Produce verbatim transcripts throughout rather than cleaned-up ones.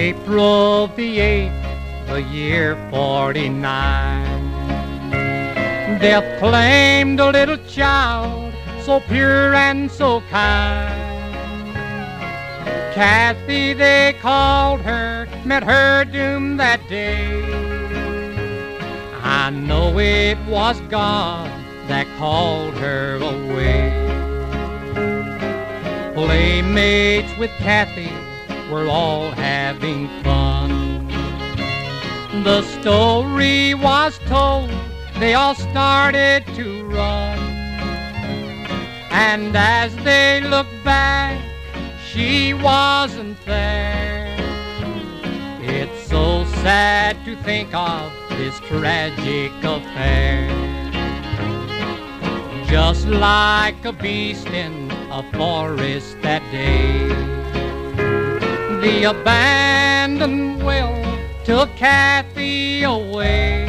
April the eighth, the year forty-nine, death claimed a little child so pure and so kind. Kathy, they called her, met her doom that day. I know it was God that called her away. Playmates with Kathy were all having fun. The story was told, they all started to run. And as they looked back, she wasn't there. It's so sad to think of this tragic affair. Just like a beast in a forest that day, the abandoned well took Kathy away.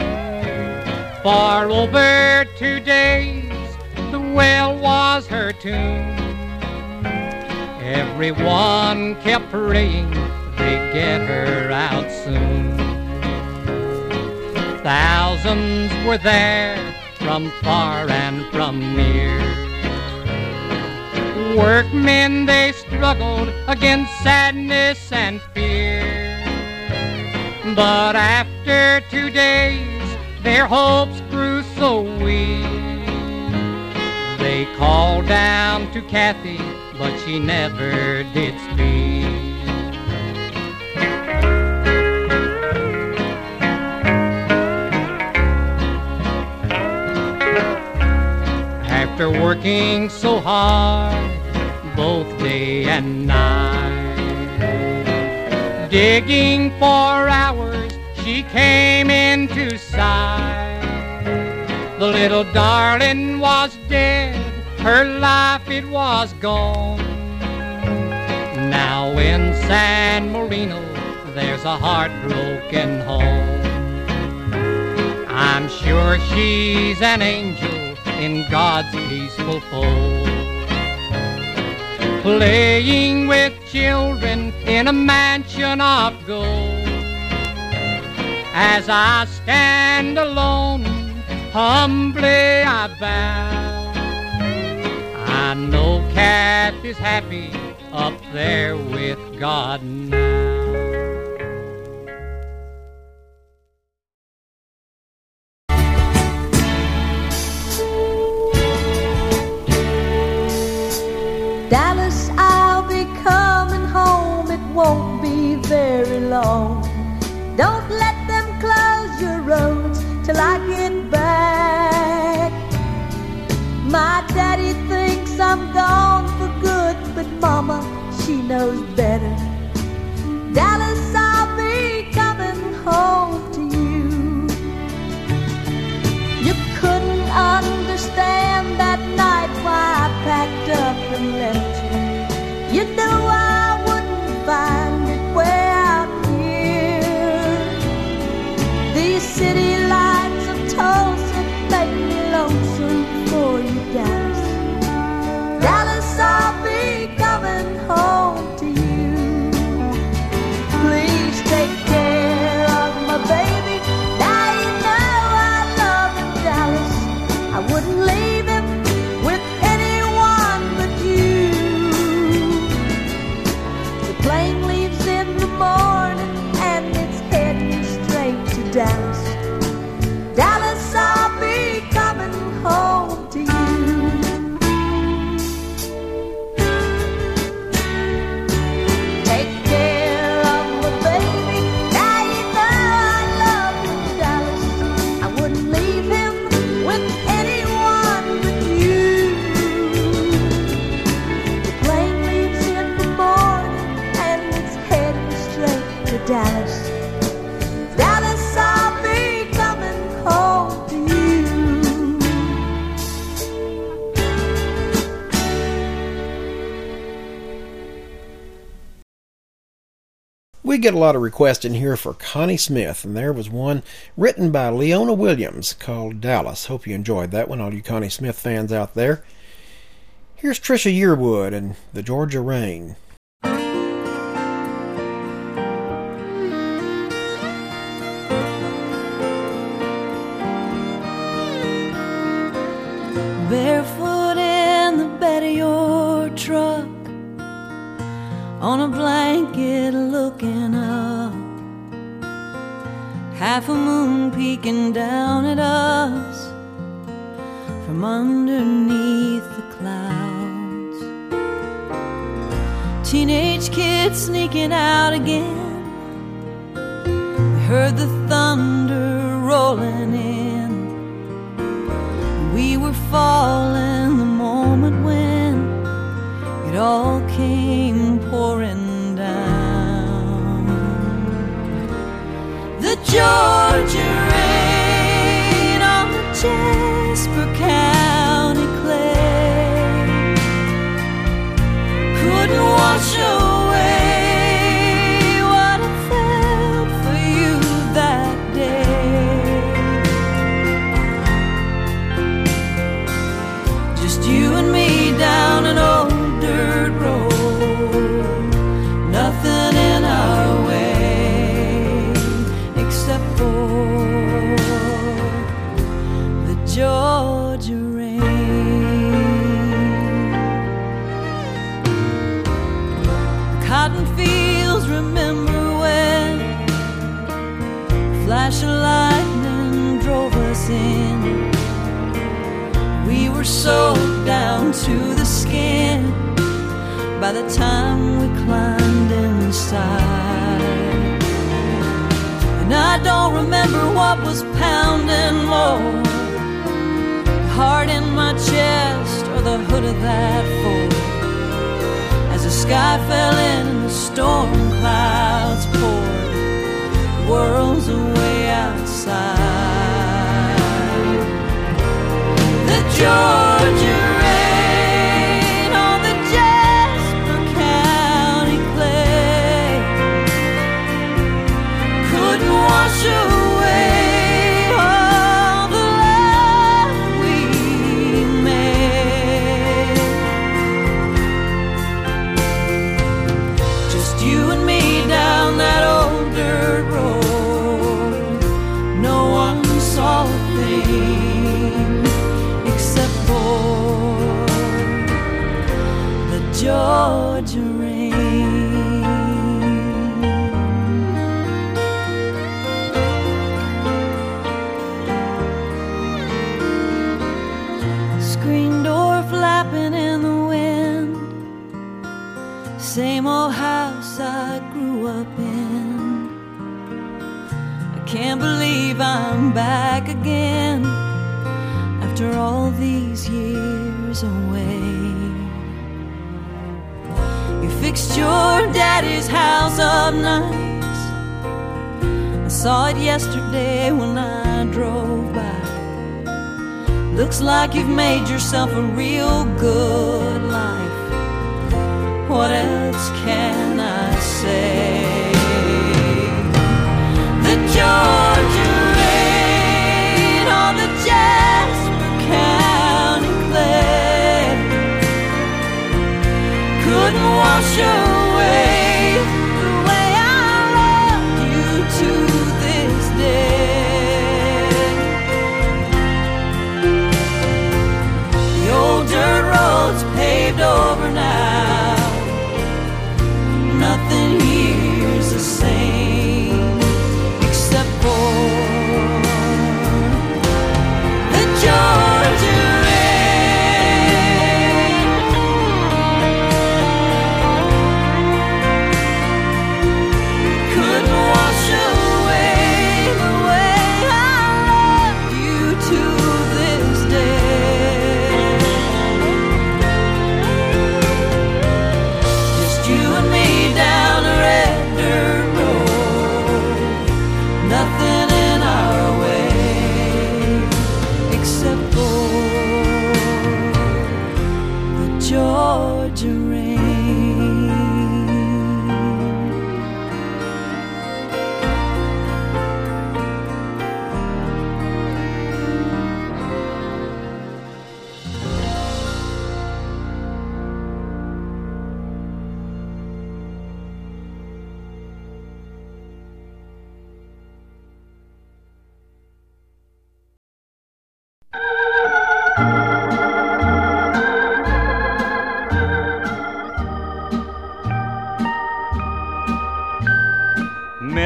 For over two days the well was her tomb. Everyone kept praying they'd get her out soon. Thousands were there from far and from near. Workmen, they struggled against sadness and fear. But after two days, their hopes grew so weak. They called down to Kathy, but she never did speak. After working so hard, both day and night, digging for hours, she came into sight. The little darling was dead, her life it was gone. Now in San Marino there's a heartbroken home. I'm sure she's an angel in God's peaceful fold, playing with children in a mansion of gold. As I stand alone, humbly I bow, I know Kathy's happy up there with God now. Dallas, I'll be coming home, it won't be very long. Don't let them close your roads till I get back. My daddy thinks I'm gone for good, but mama, she knows better. Dallas, I'll be coming home to you. You couldn't understand that night why I packed up and left you. You knew I wouldn't find it way out here. These city lights of Tulsa make me lonesome for you, Dallas. Dallas, I'll be coming home to you. Please take care of my baby. Now you know I love him, Dallas. I wouldn't leave him with anyone but you. The plane leaves in the morning and it's heading straight to Dallas. Dallas, I'll be coming home to you. Take care of my baby. Now you know I love him, Dallas. I wouldn't leave him with anyone but you. The plane leaves in the morning and it's heading straight to Dallas. Dallas, I'll be coming home to you. We get a lot of requests in here for Connie Smith, and there was one written by Leona Williams called Dallas. Hope you enjoyed that one, all you Connie Smith fans out there. Here's Trisha Yearwood and the Georgia Rain. barefoot in the bed of your truck, on a blanket looking up, half a moon peeking down at us from underneath the clouds. Teenage kids sneaking out again. We heard the thunder rolling in. We were falling the moment when it all came pouring down. The Georgia rain on the Jasper County clay couldn't wash away what I felt for you that day. Just you and me down an old dirt road, nothing in our way except for the Georgia rain. Cotton fields, remember when a flash of lightning drove us in. We were soaked down to the skin by the time we climbed inside. And I don't remember what was pounding more, the heart in my chest or the hood of that Ford, as the sky fell in and the storm clouds poured worlds away outside. The Georgia rain on the Jasper County clay couldn't wash away all the love we made. Just you and me down that old dirt road. No one saw a thing except for the Georgia rain. Screen door flapping in the wind, same old house I grew up in. I can't believe I'm back again after all these years away. You fixed your daddy's house up nice. I saw it yesterday when I drove by. Looks like you've made yourself a real good life. What else can I say? The Georgia rain on the Jasper County clay couldn't wash away the way I loved you to this day. The old dirt road's paved over now. Nothing here's the same except for the Georgia rain.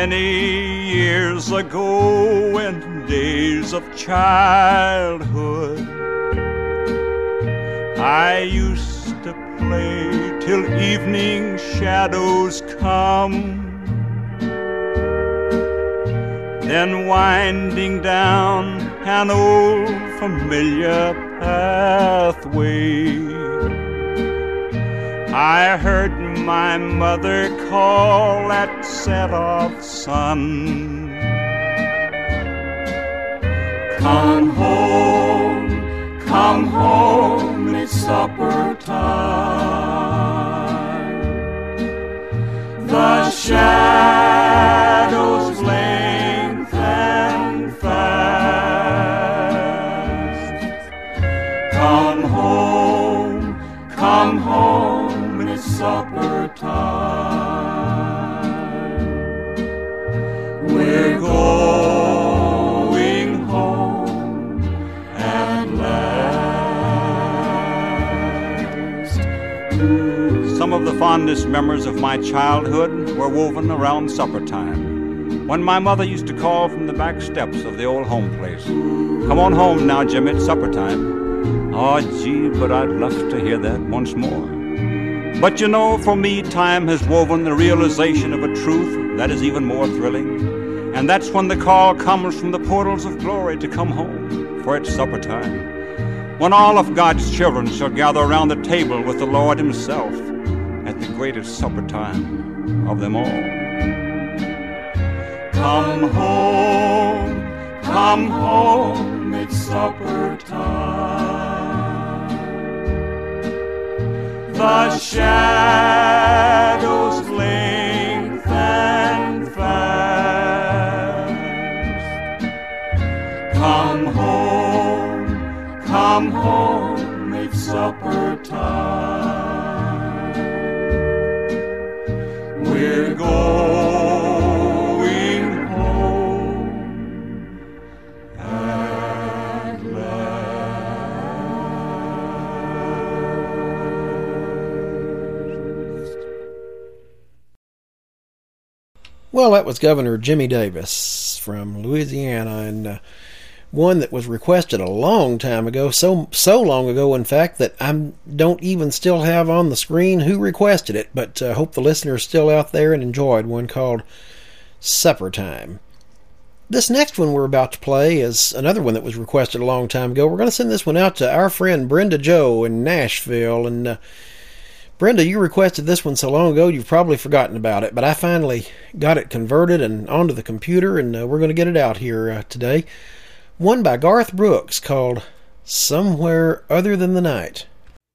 Many years ago, in days of childhood, I used to play till evening shadows come. Then winding down an old familiar pathway, I heard my mother call at set-off sun. Come home, come home, it's supper time. The shadows lengthen fast. Come home, come home, it's supper time. We're going home at last. Some of the fondest memories of my childhood were woven around supper time, when my mother used to call from the back steps of the old home place. Come on home now, Jimmy, it's supper time. Oh, gee, but I'd love to hear that once more. But you know, for me, time has woven the realization of a truth that is even more thrilling. And that's when the call comes from the portals of glory to come home, for it's supper time. When all of God's children shall gather around the table with the Lord himself at the greatest supper time of them all. Come home, come home, it's supper time. The shadows lengthen fast. Come home, come home, it's supper time. We're going home at last. Well, that was Governor Jimmy Davis from Louisiana, and uh, one that was requested a long time ago, so so long ago, in fact, that I don't even still have on the screen who requested it, but I uh, hope the listener's still out there and enjoyed one called Supper Time. This next one we're about to play is another one that was requested a long time ago. We're going to send this one out to our friend Brenda Joe in Nashville, and uh, Brenda, you requested this one so long ago you've probably forgotten about it, but I finally got it converted and onto the computer, and uh, we're going to get it out here uh, today. One by Garth Brooks called Somewhere Other Than the Night.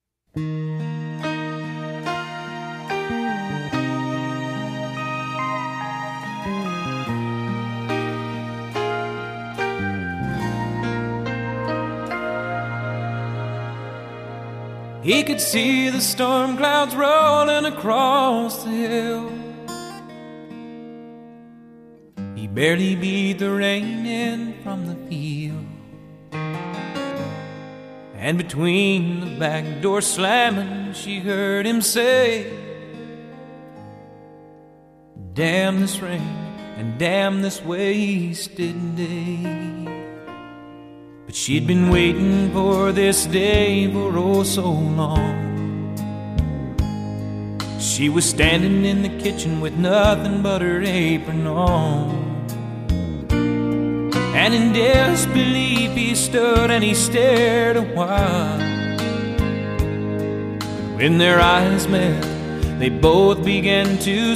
He could see the storm clouds rolling across the hill. He barely beat the rain in from the field. And between the back door slamming, she heard him say, damn this rain and damn this wasted day. But she'd been waiting for this day for oh so long. She was standing in the kitchen with nothing but her apron on. And in disbelief he stood and he stared a while. When their eyes met, they both began to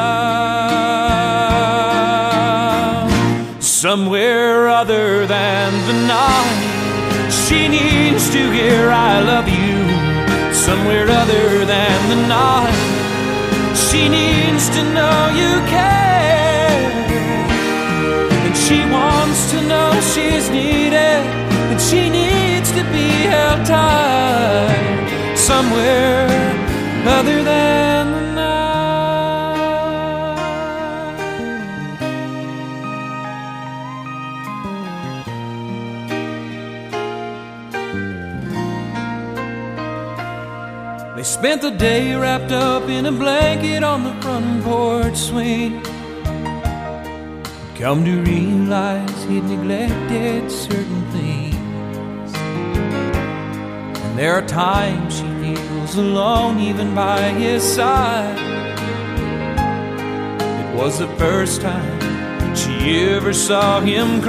smile. Somewhere other than the night, she needs to hear I love you. Somewhere other than the night, she needs to know you care. And she wants to know she's needed, and she needs to be held tight. Somewhere other than the night. They spent the day wrapped up in a blanket on the front porch swing. come to realize he'd neglected certain things. And there are times she feels alone even by his side. It was the first time she ever saw him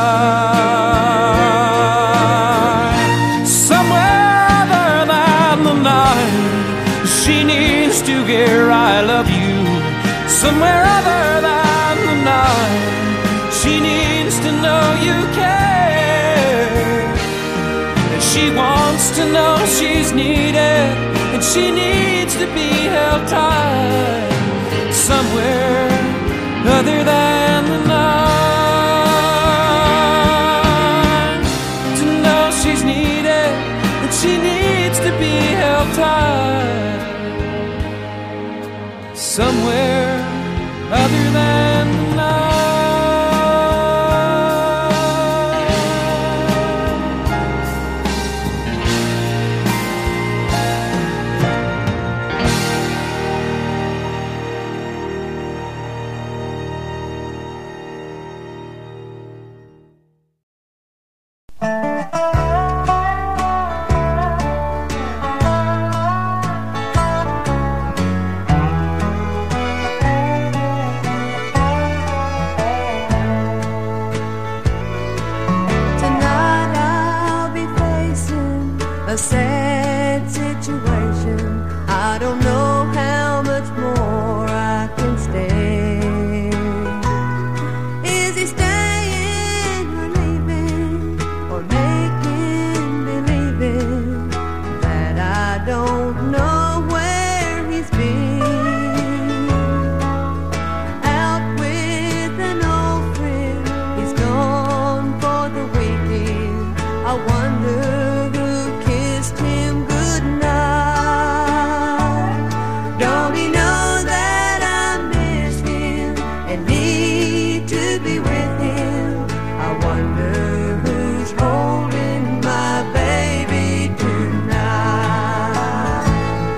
cry. Somewhere other than the night, she needs to hear I love you. Somewhere other than the night, she needs to know you care. And she wants to know she's needed, and she needs to be held tight. Somewhere other than the night, to know she's needed, and she needs to be held tight. Somewhere other than the night. A sad situation. I don't know how much more I can stay. Is he staying or leaving, or making believing that I don't know where he's been? Out with an old friend, he's gone for the weekend. I wonder him good night. Don't he know that I miss him and need to be with him? I wonder who's holding my baby tonight.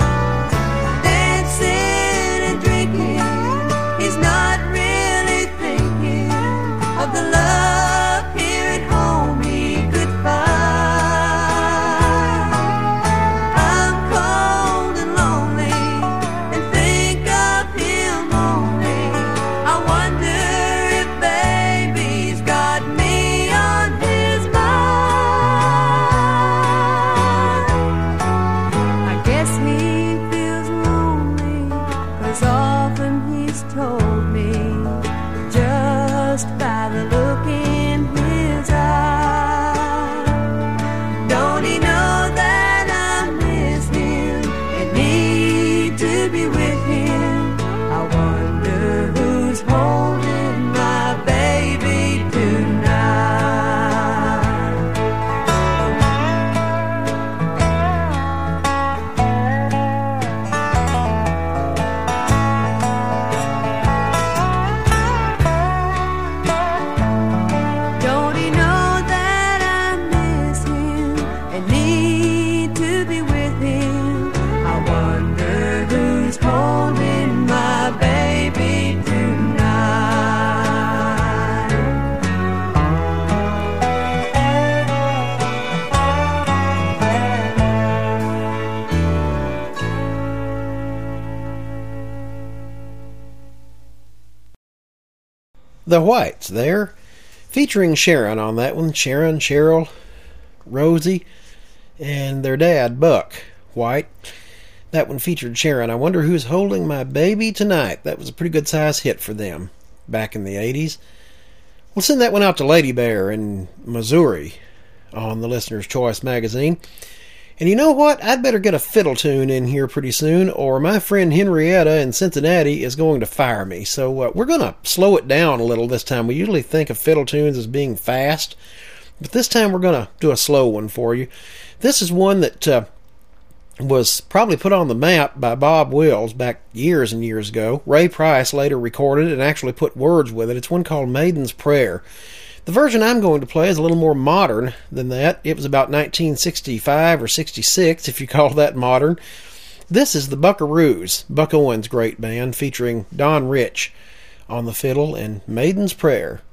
Dancing and drinking, he's not really thinking of the love here at home he could find. The Whites there, featuring Sharon on that one. Sharon, Cheryl, Rosie, and their dad, Buck White. That one featured Sharon. I Wonder Who's Holding My Baby Tonight. That was a pretty good size hit for them back in the eighties. We'll send that one out to Lady Bear in Missouri on the Listener's Choice magazine. And you know what? I'd better get a fiddle tune in here pretty soon, or my friend Henrietta in Cincinnati is going to fire me. So uh, we're going to slow it down a little this time. We usually think of fiddle tunes as being fast, but this time we're going to do a slow one for you. This is one that uh, was probably put on the map by Bob Wills back years and years ago. Ray Price later recorded it and actually put words with it. It's one called Maiden's Prayer. The version I'm going to play is a little more modern than that. It was about nineteen sixty-five or sixty-six, if you call that modern. This is the Buckaroos, Buck Owens' great band, featuring Don Rich on the fiddle and Maiden's Prayer.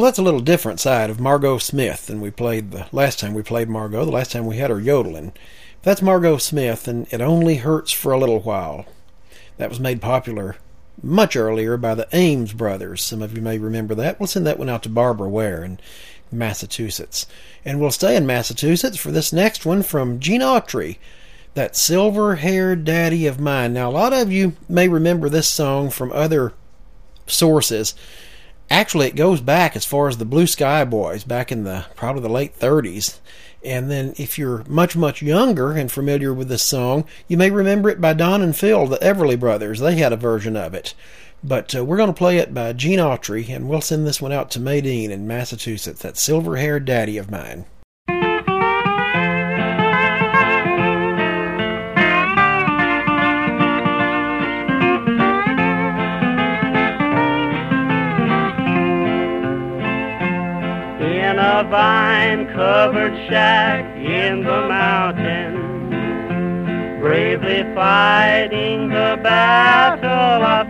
Well, that's a little different side of Margot Smith than we played the last time we played Margot, the last time we had her yodeling. That's Margot Smith, and It Only Hurts for a Little While. That was made popular much earlier by the Ames brothers. Some of you may remember that. We'll send that one out to Barbara Ware in Massachusetts. And we'll stay in Massachusetts for this next one from Gene Autry, That Silver-Haired Daddy of Mine. Now, a lot of you may remember this song from other sources. Actually, it goes back as far as the Blue Sky Boys, back in the probably the late thirties. And then if you're much, much younger and familiar with this song, you may remember it by Don and Phil, the Everly Brothers. They had a version of it. But uh, we're going to play it by Gene Autry, and we'll send this one out to Maydeen in Massachusetts, That Silver-Haired Daddy of Mine. In a vine-covered shack in the mountains, bravely fighting the battle of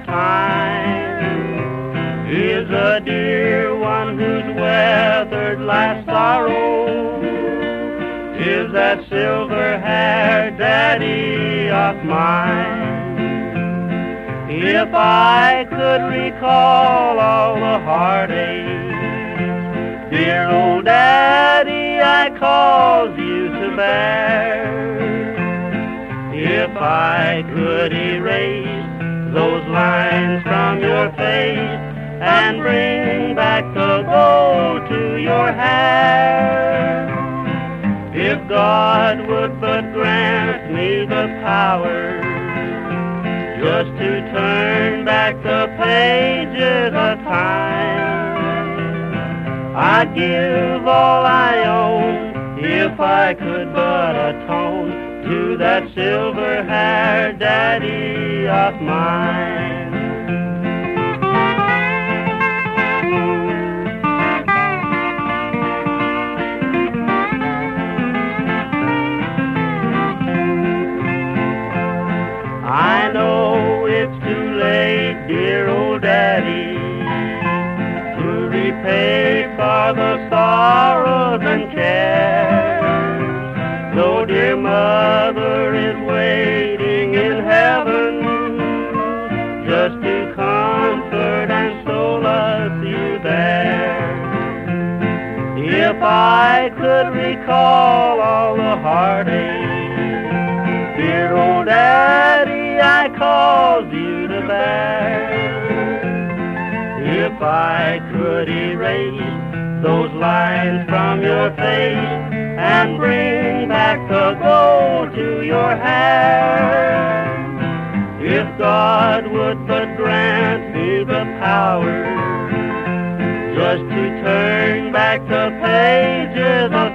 time, is a dear one who's weathered life's sorrow, is that silver-haired daddy of mine. If I could recall all the heartache, dear old daddy, I caused you to bear. If I could erase those lines from your face and bring back the gold to your hair, if God would but grant me the power just to turn back the pages of time, I'd give all I own if I could but atone to that silver-haired daddy of mine. I know it's too late, dear old daddy, to repay for the sorrows and cares, though dear mother is waiting in heaven just to comfort and solace you there. If I could recall all the heartache, dear old daddy, I caused you to bear, if I could erase those lines from your face and bring back the gold to your hair, if God would but grant me the power just to turn back the pages of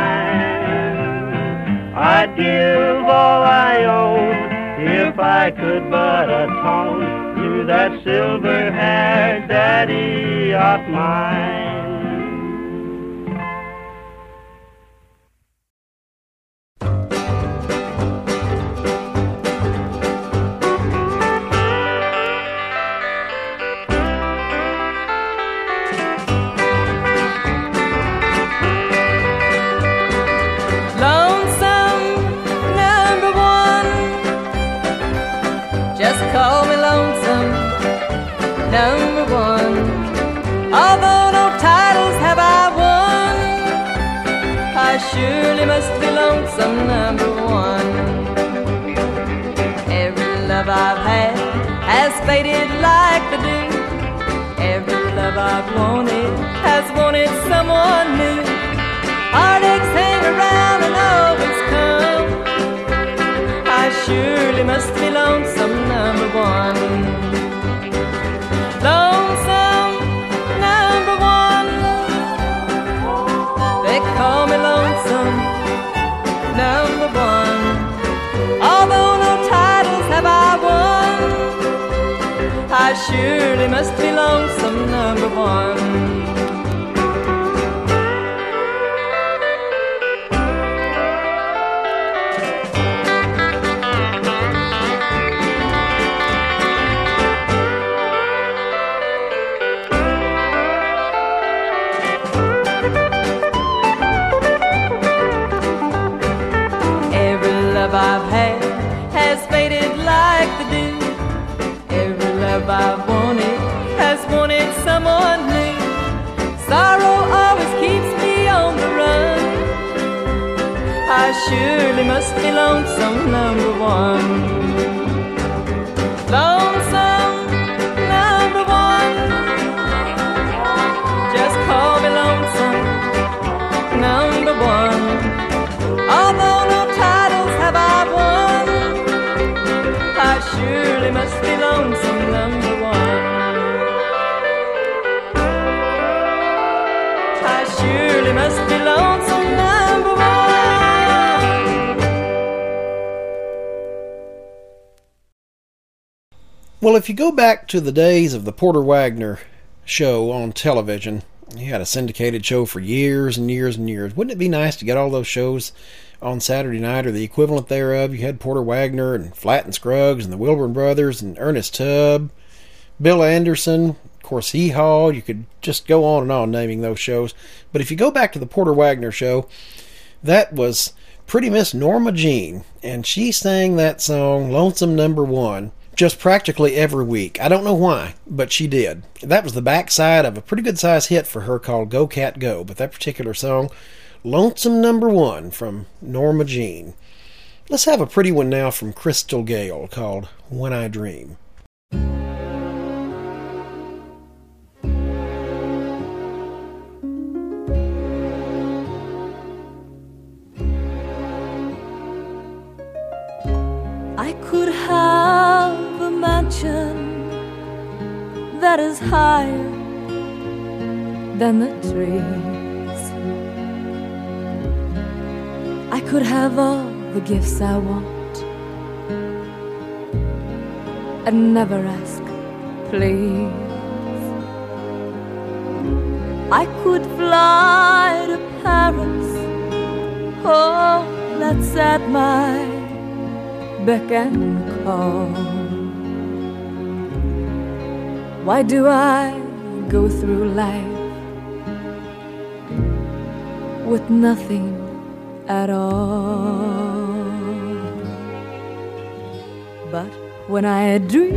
time, I'd give all I own if I could but atone to that silver-haired daddy of mine. Number one, although no titles have I won, I surely must be lonesome number one. Every love I've had has faded like the dew. Every love I've wanted has wanted someone new. Heartaches hang around and always come. I surely must be lonesome number one. Lonesome number one, they call me lonesome number one. Although no titles have I won, I surely must be lonesome number one. I surely must be lonesome number one. Lonesome number one. Just call me lonesome number one. Although no titles have I won, I surely must be lonesome number one. I surely must be lonesome number one. Well, if you go back to the days of the Porter Wagoner show on television, he had a syndicated show for years and years and years. Wouldn't it be nice to get all those shows on Saturday night or the equivalent thereof? You had Porter Wagoner and Flatt and Scruggs and the Wilburn Brothers and Ernest Tubb, Bill Anderson, of course, Hee Haw. You could just go on and on naming those shows. But if you go back to the Porter Wagoner show, that was Pretty Miss Norma Jean, and she sang that song, Lonesome Number One, just practically every week. I don't know why, but she did. That was the backside of a pretty good-sized hit for her called Go Cat Go, but that particular song, Lonesome Number One from Norma Jean. Let's have a pretty one now from Crystal Gayle called When I Dream. I could have a mansion that is higher than the trees. I could have all the gifts I want and never ask, please. I could fly to Paris, oh, that's at my beck and call. Why do I go through life with nothing at all? But when I dream,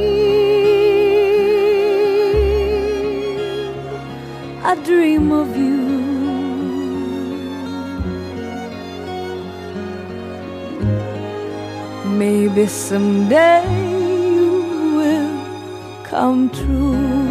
I dream of you. Maybe someday you will come true.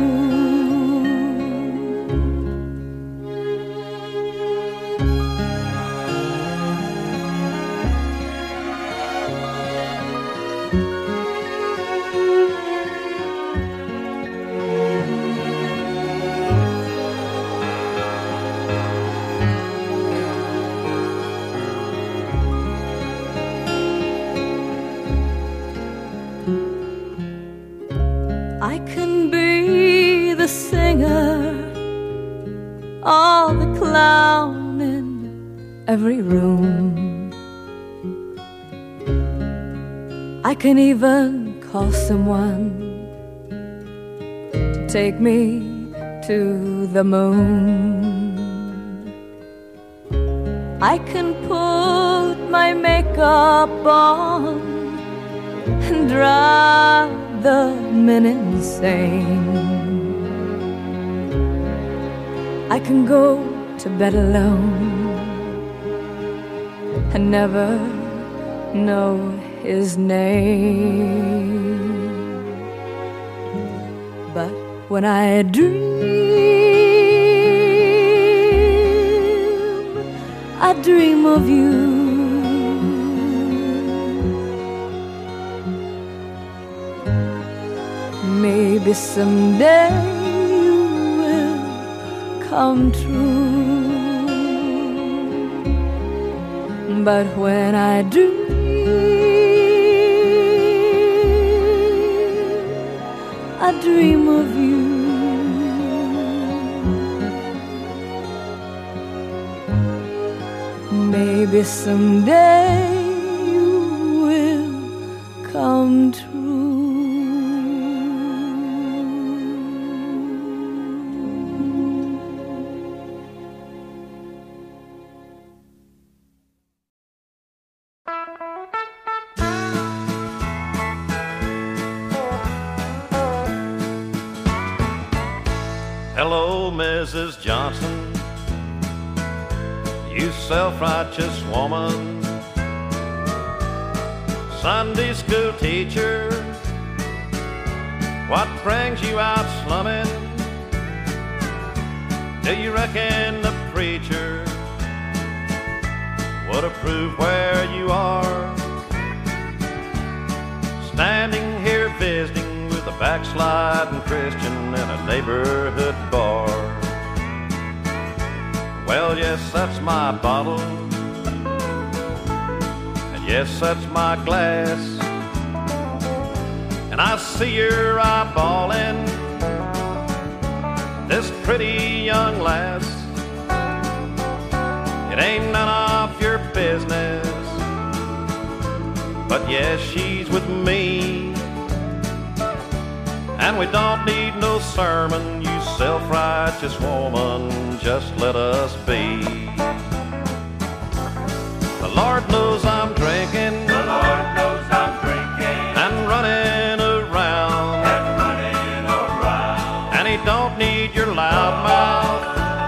I can be the singer, or the clown in every room. I can even call someone to take me to the moon. I can put my makeup on and drive the men insane. I can go to bed alone and never know his name. But when I dream, I dream of you. Maybe someday you will come true. But when I dream, I dream of you. Maybe someday you will come true. Hello, Missus Johnson. you self-righteous woman. Sunday school teacher, what brings you out slumming? Do you reckon the preacher would approve where you are? Standing here visiting with a backsliding Christian in a neighborhood bar. Well, yes, that's my bottle, and yes, that's my glass, and I see you're eyeballing this pretty young lass. It ain't none of your business, but yes, she's with me, and we don't need no sermon, you self-righteous woman, just let us be. The Lord knows I'm drinking, the Lord knows I'm drinking, and running around, and running around, and He don't need your loud mouth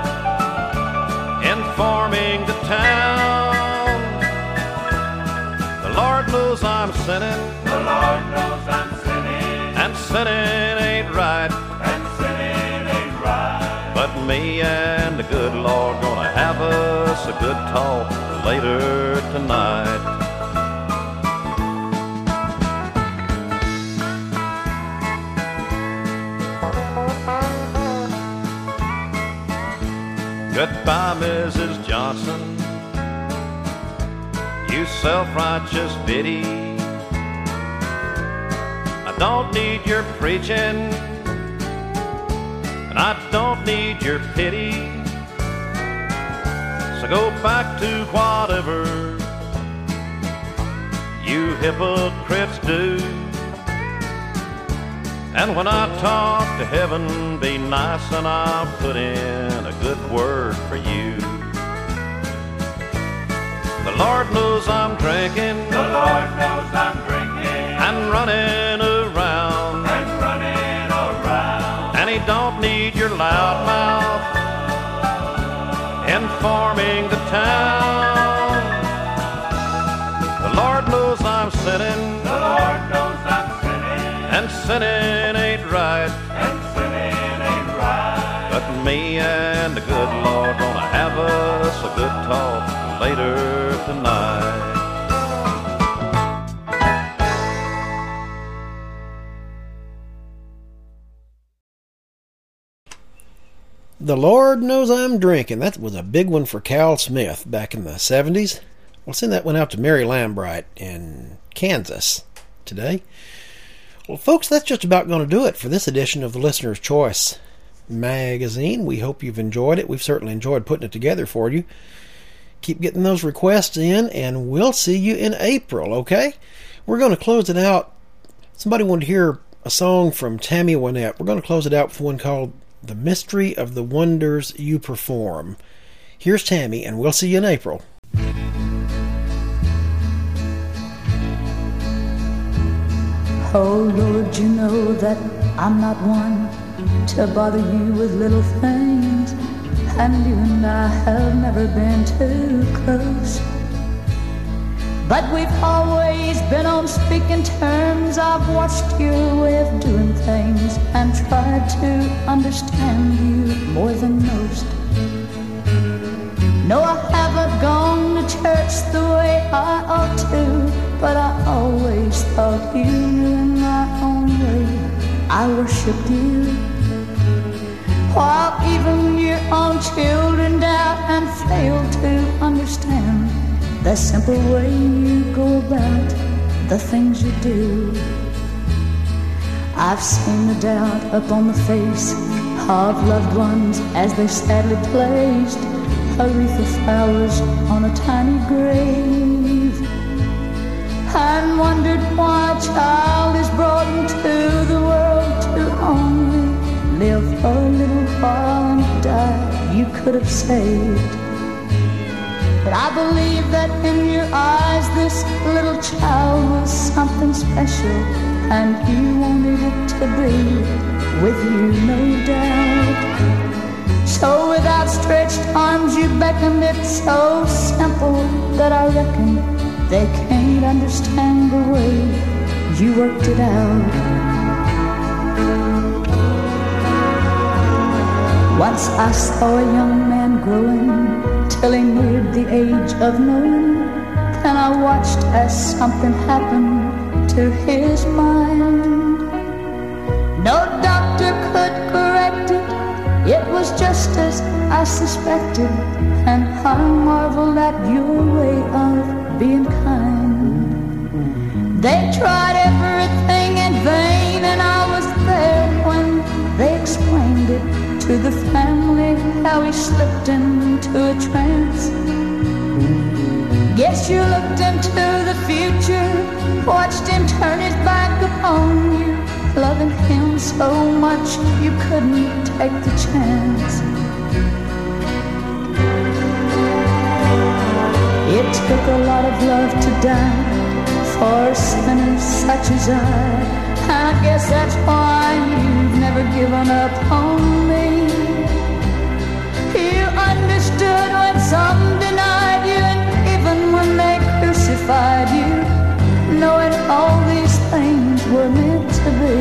informing the town. The Lord knows I'm sinning, the Lord knows I'm sinning, and sinning ain't right, and sinning ain't right. but me and the good Lord gonna have us a good talk later tonight. Goodbye, Missus Johnson, you self-righteous biddy. I don't need your preaching, and I don't need your pity. So go back to whatever you hypocrites do. And when I talk to heaven, be nice and I'll put in a good word for you. The Lord knows I'm drinking, the Lord knows I'm drinking, and running around, and running around, and He don't need your loud mouth informing the town. The Lord knows I'm sinning, the Lord knows I'm sinning, and sinning ain't right, and sinning ain't right. but me and the good Lord gonna have us a good talk later tonight. The Lord Knows I'm Drinking. That was a big one for Cal Smith back in the seventies. We'll send that one out to Mary Lambright in Kansas today. Well, folks, that's just about going to do it for this edition of the Listener's Choice magazine. We hope you've enjoyed it. We've certainly enjoyed putting it together for you. Keep getting those requests in, and we'll see you in April, okay? We're going to close it out. Somebody wanted to hear a song from Tammy Wynette. We're going to close it out with one called The Mystery of the Wonders You Perform. Here's Tammy, and we'll see you in April. Oh Lord, you know that I'm not one to bother you with little things, and you and I have never been too close. But we've always been on speaking terms. I've watched your way of doing things and tried to understand you more than most. No, I haven't gone to church the way I ought to, but I always thought you knew in my own way I worshiped you. While even your own children doubt and fail to understand the simple way you go about the things you do. I've seen the doubt upon the face of loved ones as they sadly placed a wreath of flowers on a tiny grave, and wondered why a child is brought into the world to only live a little while and die you could have saved. But I believe that in your eyes this little child was something special, and you wanted it to be with you, no doubt. So So with outstretched arms you beckoned it so simple that I reckon they can't understand the way you worked it out. Once I saw a young man growing till he neared the age of knowing. Then I watched as something happened to his mind. No doctor could correct it, it was just as I suspected. And I marveled at your way of being kind. They tried everything in vain, and I was there when they explained it to the family, how he slipped into a trance. Guess you looked into the future, watched him turn his back upon you, loving him so much you couldn't take the chance. It took a lot of love to die for sinners such as I. I guess that's why you've never given up on me. You understood when some denied you, and even when they crucified you, knowing all these things were meant to be.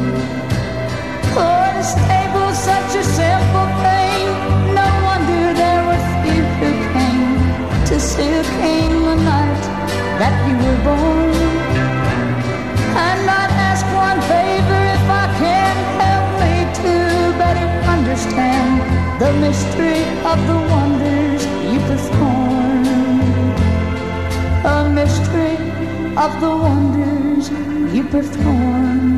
For the stable, such a simple thing, no wonder there were few who came to see the king the night that you were born. And I'd ask one favor, if I can, help me to better understand the mystery of the wonders you perform. A mystery of the wonders you perform.